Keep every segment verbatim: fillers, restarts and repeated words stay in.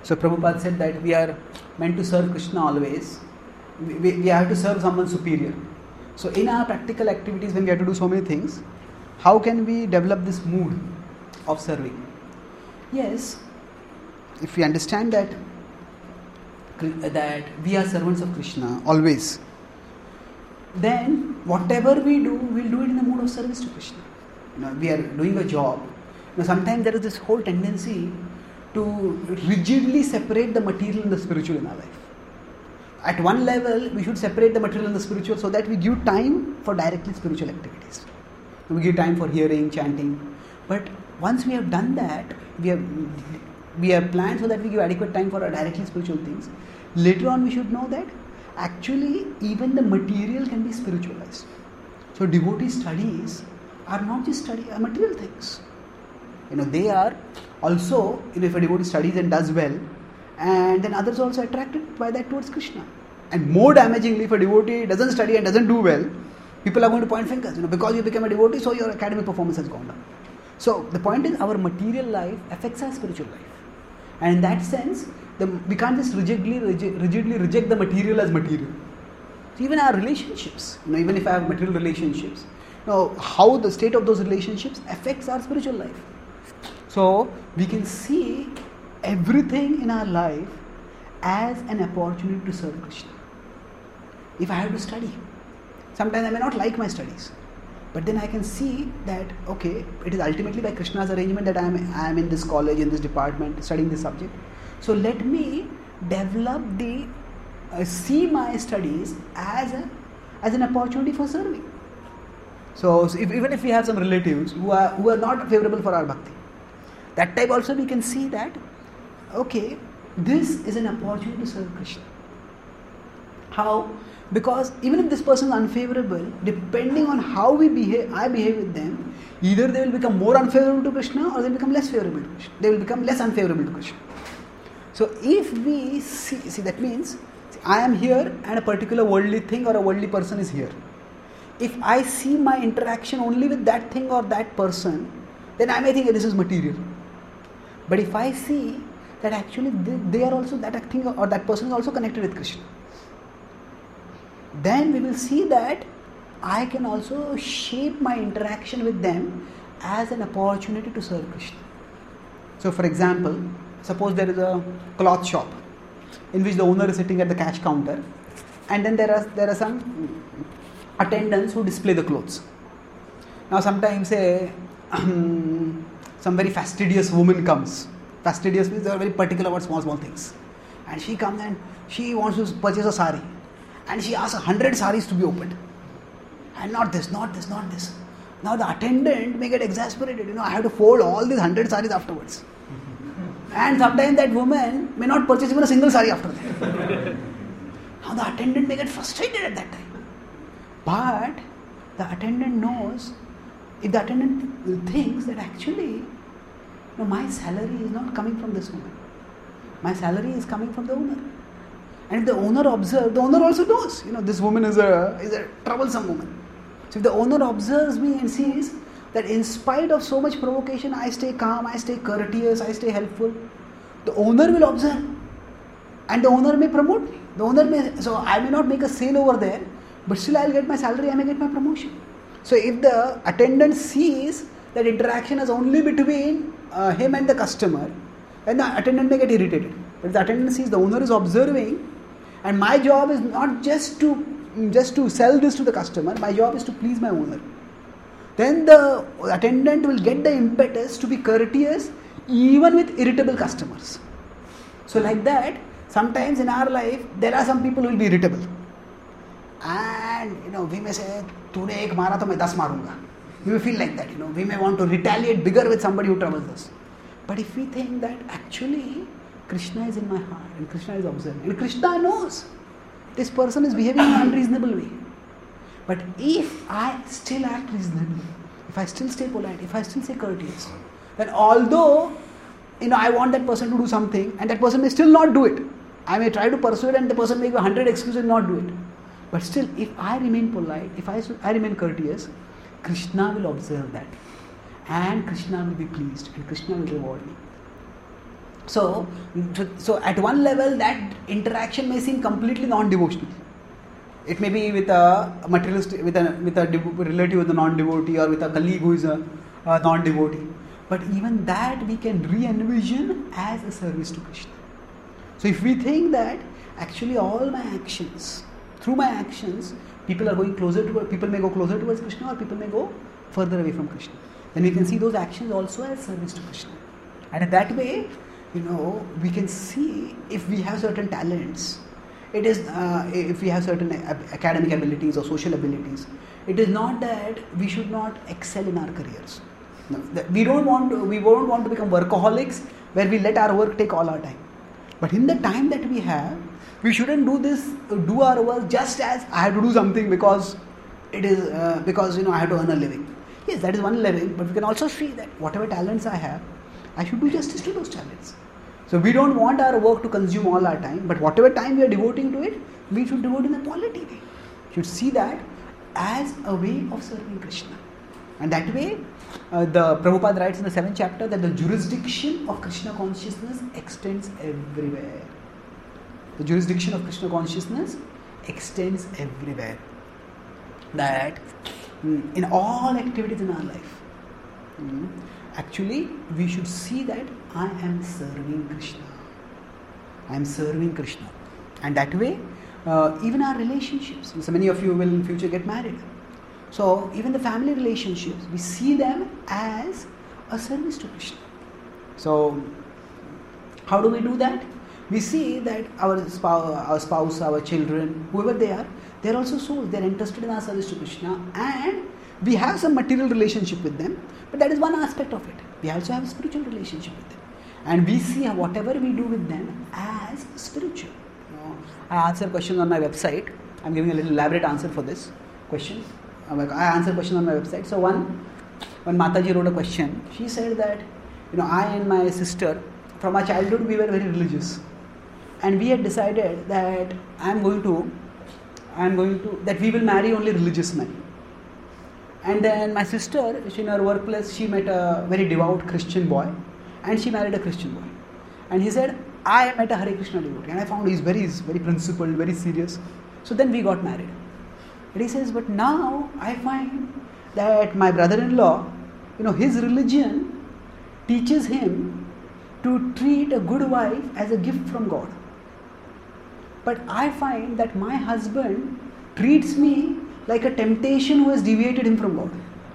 So Prabhupada said that we are meant to serve Krishna always. We, we, we have to serve someone superior. So in our practical activities, when we have to do so many things, how can we develop this mood of serving? Yes, if we understand that that we are servants of Krishna always, then whatever we do, we'll do it in the mood of service to Krishna. You know, we are doing a job. You know, sometimes there is this whole tendency to rigidly separate the material and the spiritual in our life. At one level, we should separate the material and the spiritual so that we give time for directly spiritual activities. We give time for hearing, chanting. But once we have done that, we have we have planned so that we give adequate time for our directly spiritual things. Later on, we should know that actually even the material can be spiritualized. So devotee studies are not just study are material things. You know, they are also, you know, if a devotee studies and does well, and then others are also attracted by that towards Krishna. And more damagingly, if a devotee doesn't study and doesn't do well, people are going to point fingers. You know, because you became a devotee, so your academic performance has gone down. So the point is, our material life affects our spiritual life. And in that sense, the, we can't just rigidly, rigid, rigidly reject the material as material. So even our relationships, you know, even if I have material relationships, you know, how the state of those relationships affects our spiritual life. So we can see everything in our life as an opportunity to serve Krishna. If I have to study, sometimes I may not like my studies, but then I can see that, okay, it is ultimately by Krishna's arrangement that I am, I am in this college, in this department, studying this subject. So let me develop the, uh, see my studies as a, as an opportunity for serving. So, so if, even if we have some relatives who are, who are not favorable for our bhakti, that time also we can see that, okay, this is an opportunity to serve Krishna. How? Because even if this person is unfavorable, depending on how we behave, I behave with them, either they will become more unfavorable to Krishna or they will become less favorable to Krishna. They will become less unfavorable to Krishna. So if we see, see that means, see, I am here and a particular worldly thing or a worldly person is here. If I see my interaction only with that thing or that person, then I may think this is material. But if I see that actually they, they are also, that thing or that person is also connected with Krishna, then we will see that I can also shape my interaction with them as an opportunity to serve Krishna. So for example, suppose there is a cloth shop in which the owner is sitting at the cash counter, and then there are there are some attendants who display the clothes. Now sometimes say um, some very fastidious woman comes. Fastidious means they are very particular about small small things, and she comes and she wants to purchase a sari, and she asks a hundred saris to be opened, and not this, not this, not this. Now the attendant may get exasperated. You know, I have to fold all these hundred saris afterwards. And sometimes that woman may not purchase even a single sari after that. Now the attendant may get frustrated at that time. But the attendant knows, if the attendant thinks that actually, you know, my salary is not coming from this woman. My salary is coming from the owner. And if the owner observes, the owner also knows, you know, this woman is a is a troublesome woman. So if the owner observes me and sees that in spite of so much provocation, I stay calm, I stay courteous, I stay helpful, the owner will observe. And the owner may promote me. The owner may, so I may not make a sale over there, but still I will get my salary, I may get my promotion. So if the attendant sees that interaction is only between uh, him and the customer, then the attendant may get irritated. But if the attendant sees the owner is observing, and my job is not just to just to sell this to the customer, my job is to please my owner, then the attendant will get the impetus to be courteous even with irritable customers. So like that, sometimes in our life, there are some people who will be irritable. And, you know, we may say, "Today ek mara to main das marunga." We may feel like that, you know. We may want to retaliate bigger with somebody who troubles us. But if we think that actually Krishna is in my heart and Krishna is observing, and Krishna knows this person is behaving in an unreasonable way. But if I still act reasonably, if I still stay polite, if I still stay courteous, then although, you know, I want that person to do something and that person may still not do it, I may try to persuade and the person may give a hundred excuses and not do it. But still, if I remain polite, if I, I remain courteous, Krishna will observe that. And Krishna will be pleased and Krishna will reward me. So, so at one level, that interaction may seem completely non-devotional. It may be with a materialistic, with a with a relative with a non-devotee, or with a colleague who is a, a non-devotee. But even that we can re-envision as a service to Krishna. So if we think that actually all my actions, through my actions, people are going closer to, people may go closer towards Krishna, or people may go further away from Krishna, then we can see those actions also as service to Krishna. And in that way, you know, we can see if we have certain talents. It is uh, if we have certain academic abilities or social abilities. It is not that we should not excel in our careers. No, we don't want to, we won't want to become workaholics where we let our work take all our time. But in the time that we have, we shouldn't do this, do our work just as I have to do something because it is uh, because you know I have to earn a living. Yes, that is one level. But we can also see that whatever talents I have, I should do justice to those talents. So we don't want our work to consume all our time, but whatever time we are devoting to it, we should devote in a quality way. You should see that as a way of serving Krishna. And that way, uh, the Prabhupada writes in the seventh chapter that the jurisdiction of Krishna consciousness extends everywhere. The jurisdiction of Krishna consciousness extends everywhere. That mm, in all activities in our life, mm, actually, we should see that I am serving Krishna. I am serving Krishna. And that way, uh, even our relationships, so many of you will in future get married. So, even the family relationships, we see them as a service to Krishna. So, how do we do that? We see that our spouse, our, spouse, our children, whoever they are, they are also souls. They are interested in our service to Krishna, and we have some material relationship with them, but that is one aspect of it. We also have a spiritual relationship with them. And we see whatever we do with them as spiritual. You know, I answer questions on my website. I'm giving a little elaborate answer for this question. I answer questions on my website. So one, when Mataji wrote a question, she said that, you know, I and my sister, from our childhood we were very religious. And we had decided that I'm going to, I'm going to, that we will marry only religious men. And then my sister, in her workplace, she met a very devout Christian boy, and she married a Christian boy. And he said, I met a Hare Krishna devotee, and I found he's very, very principled, very serious. So then we got married. But he says, but now I find that my brother-in-law, you know, his religion teaches him to treat a good wife as a gift from God. But I find that my husband treats me like a temptation who has deviated him from God.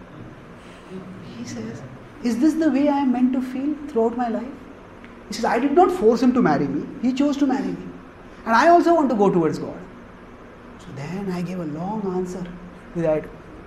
He says, is this the way I am meant to feel throughout my life? He says, I did not force him to marry me. He chose to marry me. And I also want to go towards God. So then I gave a long answer to that,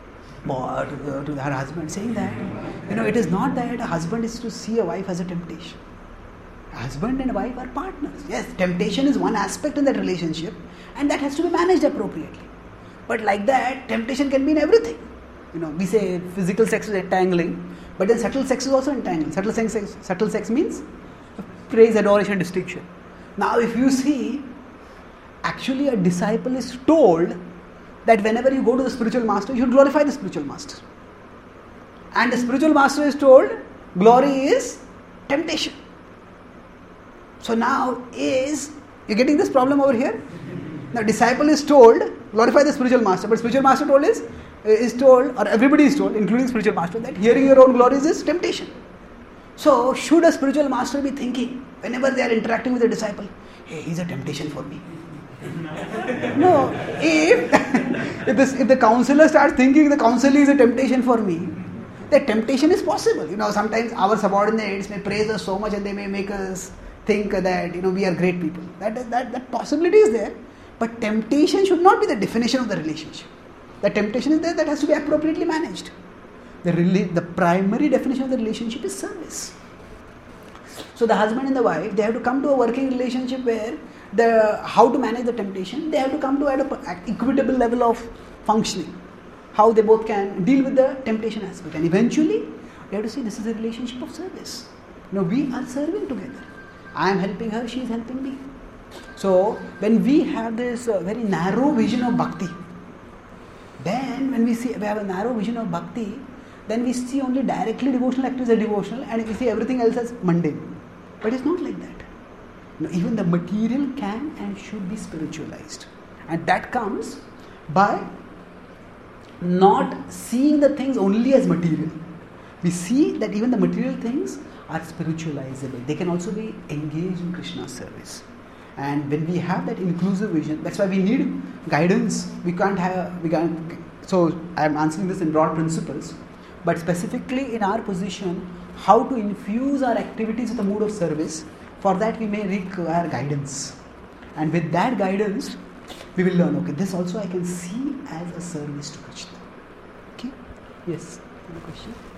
to, to her husband, saying that, you know, it is not that a husband is to see a wife as a temptation. Husband and wife are partners. Yes, temptation is one aspect in that relationship, and that has to be managed appropriately. But like that, temptation can be in everything. You know, we say physical sex is entangling, but then subtle sex is also entangling. Subtle sex, subtle sex means praise, adoration, distinction. Now, if you see, actually a disciple is told that whenever you go to the spiritual master, you should glorify the spiritual master. And the spiritual master is told, glory is temptation. So now is, you're getting this problem over here? Now disciple is told, glorify the spiritual master, but spiritual master told is, is told, or everybody is told, including spiritual master, that hearing your own glories is temptation. So should a spiritual master be thinking, whenever they are interacting with a disciple, hey, he's a temptation for me. No, if, if, this, if the counselor starts thinking the counselor is a temptation for me, that temptation is possible. You know, sometimes our subordinates may praise us so much and they may make us think that, you know, we are great people. That, that, that possibility is there. But temptation should not be the definition of the relationship. The temptation is there, that has to be appropriately managed. The, rela- the primary definition of the relationship is service. So the husband and the wife, they have to come to a working relationship where the how to manage the temptation, they have to come to at an equitable level of functioning. How they both can deal with the temptation aspect. And eventually, they have to see this is a relationship of service. You know, we are serving together. I am helping her, she is helping me. So, when we have this uh, very narrow vision of bhakti, then when we see we have a narrow vision of bhakti, then we see only directly devotional activities as devotional, and we see everything else as mundane. But it's not like that. No, even the material can and should be spiritualized. And that comes by not seeing the things only as material. We see that even the material things are spiritualizable. They can also be engaged in Krishna's service. And when we have that inclusive vision, that's why we need guidance. We can't have, we can't, so I'm answering this in broad principles, but specifically in our position, how to infuse our activities with a mood of service, for that we may require guidance. And with that guidance, we will learn, okay, this also I can see as a service to Krishna. Okay? Yes, any question?